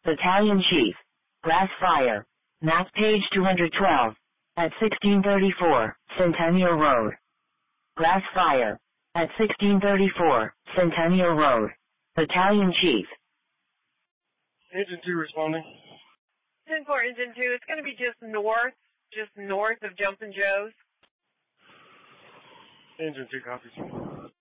Battalion Chief. Brass Fire. Map page 212. At 1634, Centennial Road. Brass Fire. At 1634, Centennial Road. Battalion Chief. Engine 2 responding. 10-4 Engine 2, it's going to be just north of Jumpin' Joe's. Engine 2 copies.